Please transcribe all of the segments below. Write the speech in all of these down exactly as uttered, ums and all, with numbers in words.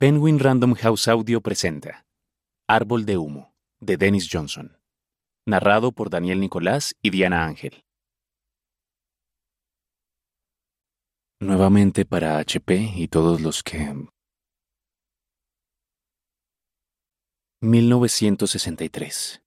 Penguin Random House Audio presenta Árbol de humo, de Dennis Johnson. Narrado por Daniel Nicolás y Diana Ángel. Nuevamente para H P y todos los que... mil novecientos sesenta y tres.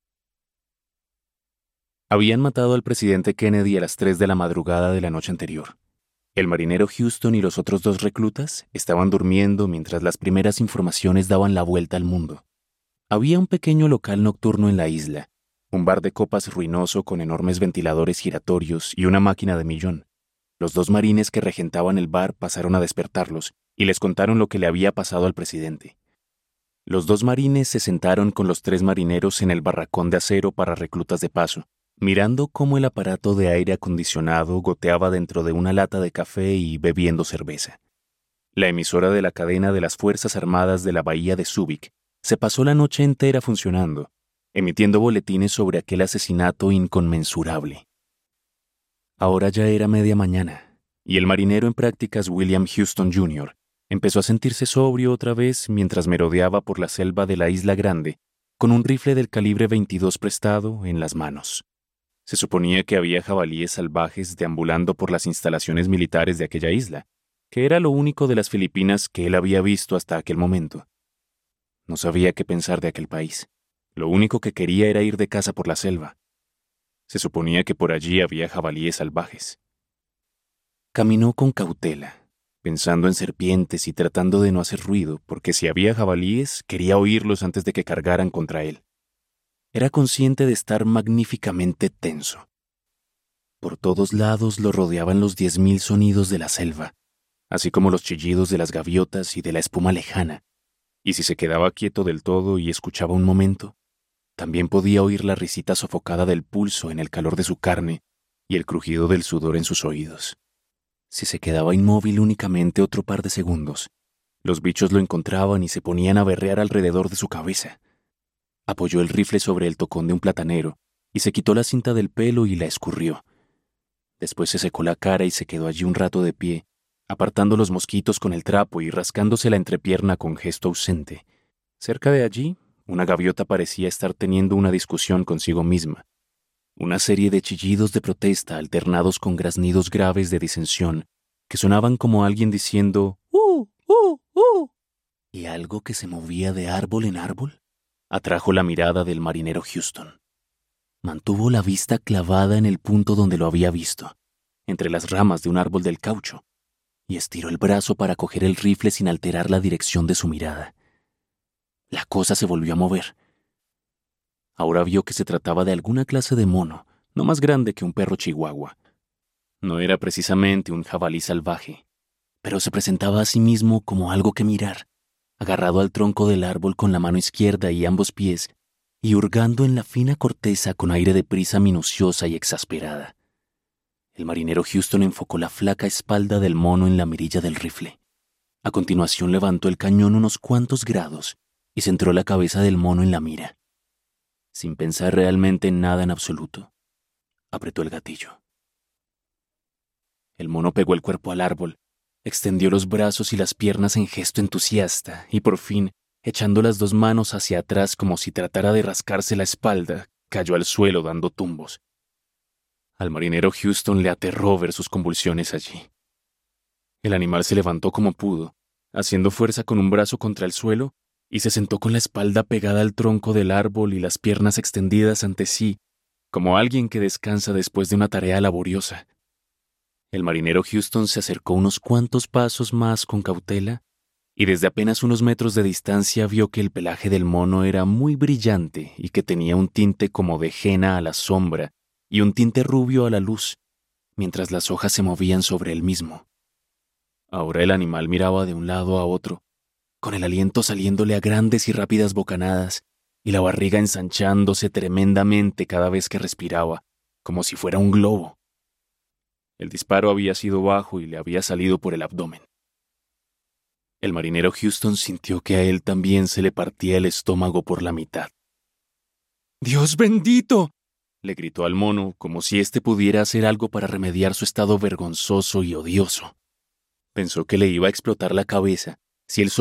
Habían matado al presidente Kennedy a las tres de la madrugada de la noche anterior. El marinero Houston y los otros dos reclutas estaban durmiendo mientras las primeras informaciones daban la vuelta al mundo. Había un pequeño local nocturno en la isla, un bar de copas ruinoso con enormes ventiladores giratorios y una máquina de millón. Los dos marines que regentaban el bar pasaron a despertarlos y les contaron lo que le había pasado al presidente. Los dos marines se sentaron con los tres marineros en el barracón de acero para reclutas de paso, mirando cómo el aparato de aire acondicionado goteaba dentro de una lata de café y bebiendo cerveza. La emisora de la cadena de las Fuerzas Armadas de la Bahía de Subic se pasó la noche entera funcionando, emitiendo boletines sobre aquel asesinato inconmensurable. Ahora ya era media mañana, y el marinero en prácticas William Houston junior empezó a sentirse sobrio otra vez mientras merodeaba por la selva de la Isla Grande con un rifle del calibre veintidós prestado en las manos. Se suponía que había jabalíes salvajes deambulando por las instalaciones militares de aquella isla, que era lo único de las Filipinas que él había visto hasta aquel momento. No sabía qué pensar de aquel país. Lo único que quería era ir de caza por la selva. Se suponía que por allí había jabalíes salvajes. Caminó con cautela, pensando en serpientes y tratando de no hacer ruido, porque si había jabalíes, quería oírlos antes de que cargaran contra él. Era consciente de estar magníficamente tenso. Por todos lados lo rodeaban los diez mil sonidos de la selva, así como los chillidos de las gaviotas y de la espuma lejana, y si se quedaba quieto del todo y escuchaba un momento, también podía oír la risita sofocada del pulso en el calor de su carne y el crujido del sudor en sus oídos. Si se quedaba inmóvil únicamente otro par de segundos, los bichos lo encontraban y se ponían a berrear alrededor de su cabeza. Apoyó el rifle sobre el tocón de un platanero y se quitó la cinta del pelo y la escurrió. Después se secó la cara y se quedó allí un rato de pie, apartando los mosquitos con el trapo y rascándose la entrepierna con gesto ausente. Cerca de allí, una gaviota parecía estar teniendo una discusión consigo misma. Una serie de chillidos de protesta alternados con graznidos graves de disensión que sonaban como alguien diciendo ¡Uh, uh, uh! Y algo que se movía de árbol en árbol atrajo la mirada del marinero Houston. Mantuvo la vista clavada en el punto donde lo había visto, entre las ramas de un árbol del caucho, y estiró el brazo para coger el rifle sin alterar la dirección de su mirada. La cosa se volvió a mover. Ahora vio que se trataba de alguna clase de mono, no más grande que un perro chihuahua. No era precisamente un jabalí salvaje, pero se presentaba a sí mismo como algo que mirar, agarrado al tronco del árbol con la mano izquierda y ambos pies, y hurgando en la fina corteza con aire de prisa minuciosa y exasperada. El marinero Houston enfocó la flaca espalda del mono en la mirilla del rifle. A continuación levantó el cañón unos cuantos grados y centró la cabeza del mono en la mira. Sin pensar realmente en nada en absoluto, apretó el gatillo. El mono pegó el cuerpo al árbol, extendió los brazos y las piernas en gesto entusiasta y por fin, echando las dos manos hacia atrás como si tratara de rascarse la espalda, cayó al suelo dando tumbos. Al marinero Houston le aterró ver sus convulsiones allí. El animal se levantó como pudo, haciendo fuerza con un brazo contra el suelo, y se sentó con la espalda pegada al tronco del árbol y las piernas extendidas ante sí, como alguien que descansa después de una tarea laboriosa. El marinero Houston se acercó unos cuantos pasos más con cautela y desde apenas unos metros de distancia vio que el pelaje del mono era muy brillante y que tenía un tinte como de henna a la sombra y un tinte rubio a la luz, mientras las hojas se movían sobre él mismo. Ahora el animal miraba de un lado a otro, con el aliento saliéndole a grandes y rápidas bocanadas y la barriga ensanchándose tremendamente cada vez que respiraba, como si fuera un globo. El disparo había sido bajo y le había salido por el abdomen. El marinero Houston sintió que a él también se le partía el estómago por la mitad. ¡Dios bendito!, le gritó al mono, como si éste pudiera hacer algo para remediar su estado vergonzoso y odioso. Pensó que le iba a explotar la cabeza si él